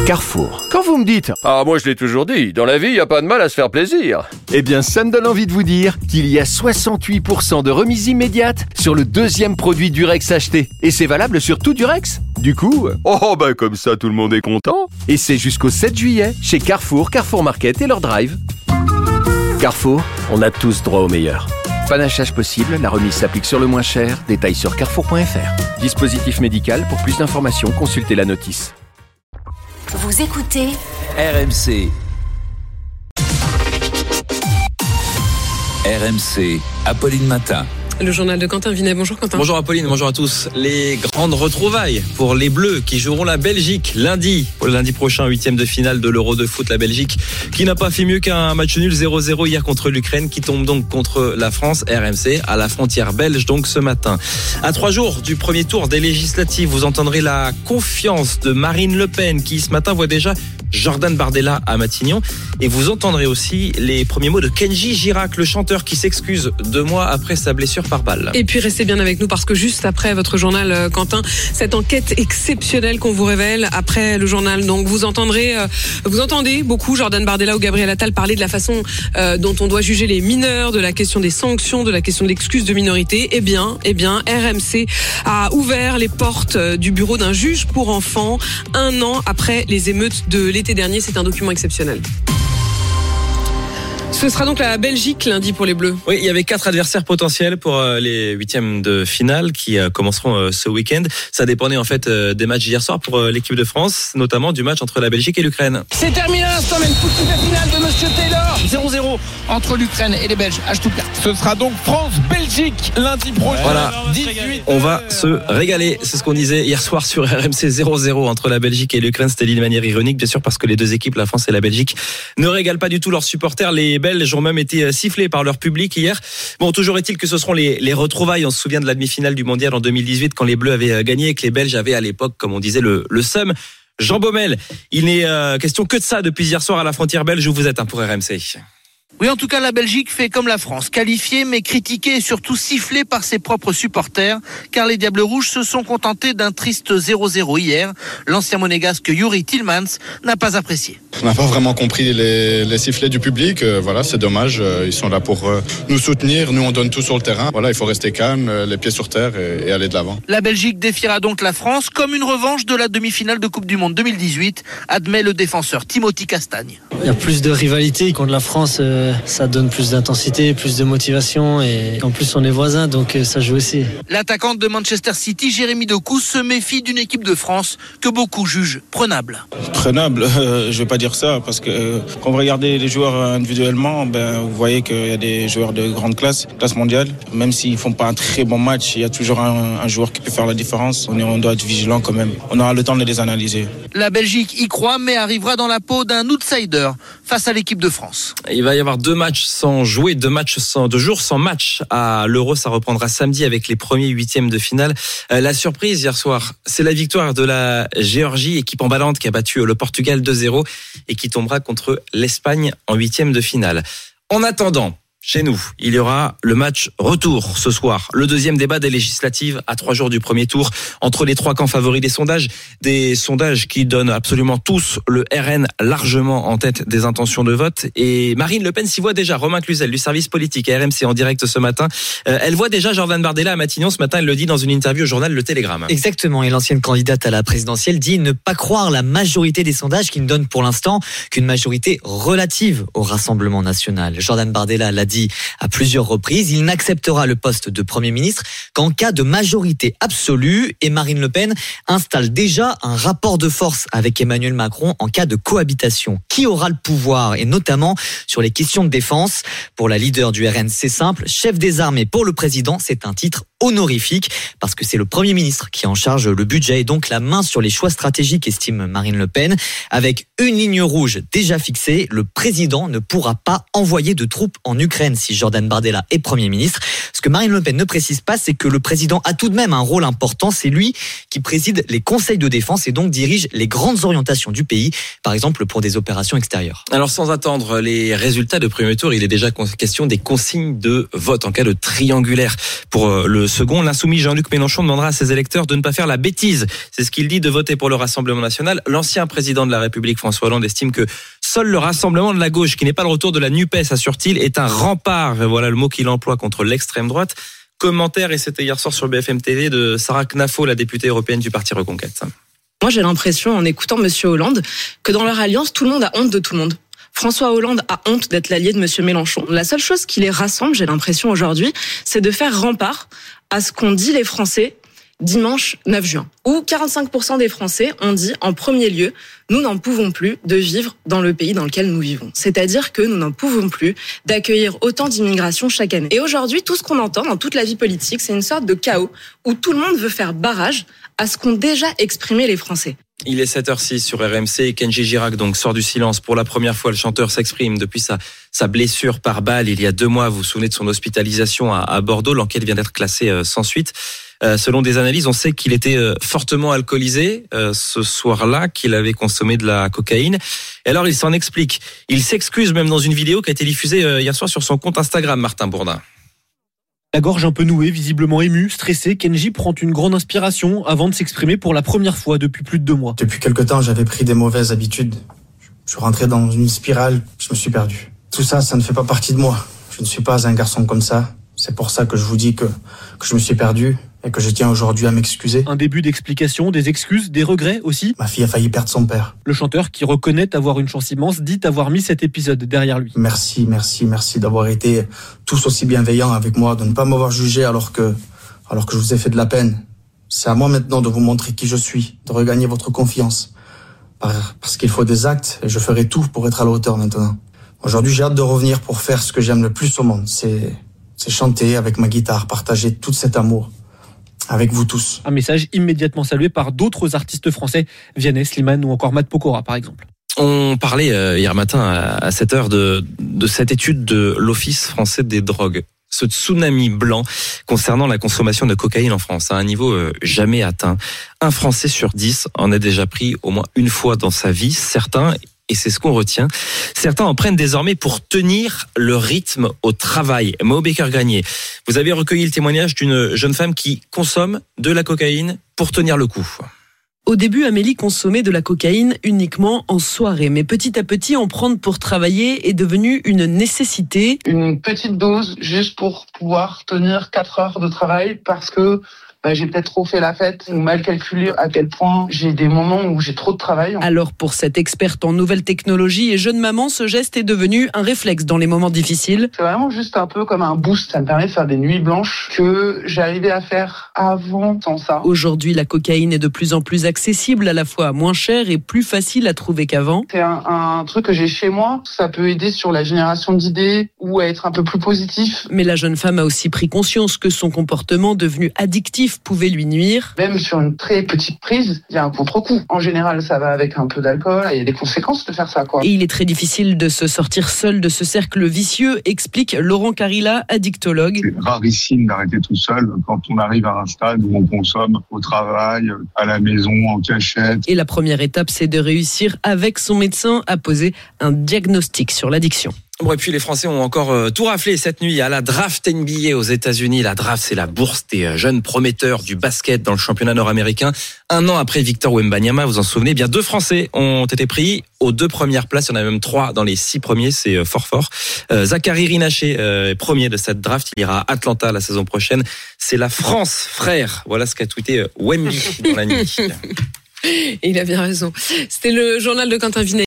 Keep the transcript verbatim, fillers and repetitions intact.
Carrefour. Quand vous me dites « Ah, moi je l'ai toujours dit, dans la vie, il n'y a pas de mal à se faire plaisir », eh bien ça me donne envie de vous dire qu'il y a soixante-huit pour cent de remise immédiate sur le deuxième produit Durex acheté. Et c'est valable sur tout Durex. Du coup, oh bah comme ça tout le monde est content. Et c'est jusqu'au sept juillet chez Carrefour, Carrefour Market et leur drive. Carrefour, on a tous droit au meilleur. Panachage possible, la remise s'applique sur le moins cher. Détails sur carrefour point f r. Dispositif médical, pour plus d'informations, consultez la notice. Vous écoutez R M C. R M C, Apolline Matin. Le journal de Quentin Vinet. Bonjour Quentin. Bonjour Apolline, bonjour à tous. Les grandes retrouvailles pour les Bleus qui joueront la Belgique lundi. Pour le lundi prochain, huitième de finale de l'Euro de foot, la Belgique qui n'a pas fait mieux qu'un match nul zéro zéro hier contre l'Ukraine, qui tombe donc contre la France. R M C à la frontière belge donc ce matin. À trois jours du premier tour des législatives, vous entendrez la confiance de Marine Le Pen qui ce matin voit déjà Jordan Bardella à Matignon. Et vous entendrez aussi les premiers mots de Kenji Girac, le chanteur qui s'excuse deux mois après sa blessure par balle. Et puis restez bien avec nous parce que juste après votre journal, Quentin, cette enquête exceptionnelle qu'on vous révèle après le journal. Donc vous entendrez, vous entendez beaucoup Jordan Bardella ou Gabriel Attal parler de la façon dont on doit juger les mineurs, de la question des sanctions, de la question de l'excuse de minorité. Eh bien, eh bien, R M C a ouvert les portes du bureau d'un juge pour enfants un an après les émeutes de l'été dernier. C'est un document exceptionnel. Ce sera donc la Belgique lundi pour les Bleus. Oui, il y avait quatre adversaires potentiels pour les huitièmes de finale qui commenceront ce week-end. Ça dépendait en fait des matchs d'hier soir pour l'équipe de France, notamment du match entre la Belgique et l'Ukraine. C'est terminé à l'instant même, coup de sifflet final de Monsieur Taylor. zéro zéro entre l'Ukraine et les Belges à Stuttgart. Ce sera donc France-Belgique lundi prochain. Voilà, dix-huit On va se régaler, c'est ce qu'on disait hier soir sur R M C. Zéro zéro entre la Belgique et l'Ukraine. C'était dit de manière ironique, bien sûr, parce que les deux équipes, la France et la Belgique, ne régalent pas du tout leurs supporters. Les Belges ont même été sifflés par leur public hier. Bon, toujours est-il que ce seront les, les retrouvailles. On se souvient de la demi-finale du Mondial en deux mille dix-huit quand les Bleus avaient gagné et que les Belges avaient à l'époque, comme on disait, le, le seum. Jean Baumel, il n'est euh, question que de ça depuis hier soir à la frontière belge où vous êtes hein, pour R M C. Oui, en tout cas, la Belgique fait comme la France, qualifiée mais critiquée et surtout sifflée par ses propres supporters, car les Diables Rouges se sont contentés d'un triste zéro zéro hier. L'ancien monégasque Yuri Tillmans n'a pas apprécié. On n'a pas vraiment compris les, les sifflets du public. Euh, voilà, c'est dommage. Euh, ils sont là pour euh, nous soutenir. Nous, on donne tout sur le terrain. Voilà, il faut rester calme, euh, les pieds sur terre et, et aller de l'avant. La Belgique défiera donc la France comme une revanche de la demi-finale de Coupe du Monde deux mille dix-huit, admet le défenseur Timothy Castagne. Il y a plus de rivalité contre la France. Euh, ça donne plus d'intensité, plus de motivation et en plus on est voisins, donc euh, ça joue aussi. L'attaquante de Manchester City, Jérémy Doku, se méfie d'une équipe de France que beaucoup jugent prenable. Prenable, euh, je vais pas dire ça parce que euh, quand vous regardez les joueurs individuellement, ben, vous voyez qu'il y a des joueurs de grande classe, classe mondiale. Même s'ils font pas un très bon match, il y a toujours un, un joueur qui peut faire la différence. On, est, on doit être vigilant quand même. On aura le temps de les analyser. La Belgique y croit mais arrivera dans la peau d'un outsider face à l'équipe de France. Il va y avoir deux matchs sans jouer, deux matchs sans, deux jours sans match à l'Euro. Ça reprendra samedi avec les premiers huitièmes de finale. Euh, la surprise hier soir, c'est la victoire de la Géorgie, équipe emballante qui a battu le Portugal deux zéro et qui tombera contre l'Espagne en huitièmes de finale. En attendant, chez nous, il y aura le match retour ce soir. Le deuxième débat des législatives à trois jours du premier tour entre les trois camps favoris des sondages. Des sondages qui donnent absolument tous le R N largement en tête des intentions de vote. Et Marine Le Pen s'y voit déjà. Romain Cluzel du service politique à R M C en direct ce matin. Euh, elle voit déjà Jordan Bardella à Matignon. Ce matin, elle le dit dans une interview au journal Le Télégramme. Exactement. Et l'ancienne candidate à la présidentielle dit ne pas croire la majorité des sondages qui ne donnent pour l'instant qu'une majorité relative au Rassemblement national. Jordan Bardella l'a dit à plusieurs reprises, il n'acceptera le poste de Premier ministre qu'en cas de majorité absolue et Marine Le Pen installe déjà un rapport de force avec Emmanuel Macron en cas de cohabitation. Qui aura le pouvoir et notamment sur les questions de défense? Pour la leader du R N, c'est simple, chef des armées pour le président, c'est un titre honorifique parce que c'est le Premier ministre qui en charge le budget et donc la main sur les choix stratégiques, estime Marine Le Pen. Avec une ligne rouge déjà fixée, le président ne pourra pas envoyer de troupes en Ukraine. l'Ukraine si Jordan Bardella est Premier ministre. Ce que Marine Le Pen ne précise pas, c'est que le président a tout de même un rôle important. C'est lui qui préside les conseils de défense et donc dirige les grandes orientations du pays, par exemple pour des opérations extérieures. Alors sans attendre les résultats de premier tour, il est déjà question des consignes de vote en cas de triangulaire. Pour le second, l'insoumis Jean-Luc Mélenchon demandera à ses électeurs de ne pas faire la bêtise. C'est ce qu'il dit, de voter pour le Rassemblement national. L'ancien président de la République, François Hollande, estime que seul le rassemblement de la gauche, qui n'est pas le retour de la NUPES, assure-t-il, est un rempart. Voilà le mot qu'il emploie contre l'extrême droite. Commentaire, et c'était hier soir sur B F M T V, de Sarah Knafo, la députée européenne du Parti Reconquête. Moi, j'ai l'impression, en écoutant Monsieur Hollande, que dans leur alliance, tout le monde a honte de tout le monde. François Hollande a honte d'être l'allié de Monsieur Mélenchon. La seule chose qui les rassemble, j'ai l'impression aujourd'hui, c'est de faire rempart à ce qu'ont dit les Français dimanche neuf juin, où quarante-cinq pour cent des Français ont dit en premier lieu, nous n'en pouvons plus de vivre dans le pays dans lequel nous vivons. C'est-à-dire que nous n'en pouvons plus d'accueillir autant d'immigration chaque année. Et aujourd'hui, tout ce qu'on entend dans toute la vie politique, c'est une sorte de chaos où tout le monde veut faire barrage à ce qu'ont déjà exprimé les Français. Il est sept heures six sur R M C et Kenji Girac donc sort du silence. Pour la première fois, le chanteur s'exprime depuis sa, sa blessure par balle il y a deux mois. Vous vous souvenez de son hospitalisation à, à Bordeaux. L'enquête vient d'être classée euh, sans suite. Euh, selon des analyses, on sait qu'il était euh, fortement alcoolisé euh, ce soir-là, qu'il avait consommé de la cocaïne. Et alors, il s'en explique. Il s'excuse même dans une vidéo qui a été diffusée euh, hier soir sur son compte Instagram, Martin Bourdin. La gorge un peu nouée, visiblement ému, stressé, Kenji prend une grande inspiration avant de s'exprimer pour la première fois depuis plus de deux mois. Depuis quelque temps, j'avais pris des mauvaises habitudes. Je suis rentré dans une spirale, je me suis perdu. Tout ça, ça ne fait pas partie de moi. Je ne suis pas un garçon comme ça. C'est pour ça que je vous dis que, que je me suis perdu et que je tiens aujourd'hui à m'excuser. Un début d'explication, des excuses, des regrets aussi. Ma fille a failli perdre son père. Le chanteur, qui reconnaît avoir une chance immense, dit avoir mis cet épisode derrière lui. Merci, merci, merci d'avoir été tous aussi bienveillants avec moi, de ne pas m'avoir jugé alors que, alors que je vous ai fait de la peine. C'est à moi maintenant de vous montrer qui je suis, de regagner votre confiance. Parce qu'il faut des actes et je ferai tout pour être à la hauteur maintenant. Aujourd'hui, j'ai hâte de revenir pour faire ce que j'aime le plus au monde. C'est, c'est chanter avec ma guitare, partager tout cet amour avec vous tous. Un message immédiatement salué par d'autres artistes français, Vianney, Slimane ou encore Matt Pokora par exemple. On parlait euh, hier matin à sept heures de, de cette étude de l'Office français des drogues. Ce tsunami blanc concernant la consommation de cocaïne en France à un niveau euh, jamais atteint. Un Français sur dix en a déjà pris au moins une fois dans sa vie. Certains, et c'est ce qu'on retient, certains en prennent désormais pour tenir le rythme au travail. Mo Baker-Granier, vous avez recueilli le témoignage d'une jeune femme qui consomme de la cocaïne pour tenir le coup. Au début, Amélie consommait de la cocaïne uniquement en soirée. Mais petit à petit, en prendre pour travailler est devenu une nécessité. Une petite dose juste pour pouvoir tenir quatre heures de travail parce que bah, j'ai peut-être trop fait la fête ou mal calculé à quel point j'ai des moments où j'ai trop de travail. Alors pour cette experte en nouvelles technologies et jeune maman, ce geste est devenu un réflexe dans les moments difficiles. C'est vraiment juste un peu comme un boost. Ça me permet de faire des nuits blanches que j'arrivais à faire avant sans ça. Aujourd'hui, la cocaïne est de plus en plus accessible, à la fois moins chère et plus facile à trouver qu'avant. C'est un, un truc que j'ai chez moi. Ça peut aider sur la génération d'idées ou à être un peu plus positif. Mais la jeune femme a aussi pris conscience que son comportement devenu addictif pouvait lui nuire. Même sur une très petite prise, il y a un contre-coup. En général, ça va avec un peu d'alcool, il y a des conséquences de faire ça, quoi. Et il est très difficile de se sortir seul de ce cercle vicieux, explique Laurent Carilla, addictologue. C'est rarissime d'arrêter tout seul quand on arrive à un stade où on consomme au travail, à la maison, en cachette. Et la première étape, c'est de réussir avec son médecin à poser un diagnostic sur l'addiction. Bon, et puis les Français ont encore euh, tout raflé cette nuit à la draft N B A aux États-Unis. La draft, c'est la bourse des euh, jeunes prometteurs du basket dans le championnat nord-américain. Un an après Victor Wembanyama, vous en souvenez, bien deux Français ont été pris aux deux premières places. Il y en a même trois dans les six premiers, c'est euh, fort fort. Euh, Zachary Rinaché euh, est premier de cette draft. Il ira à Atlanta la saison prochaine. C'est la France, frère. Voilà ce qu'a tweeté euh, Wemby dans la nuit. Et il a bien raison. C'était le journal de Quentin Vinet.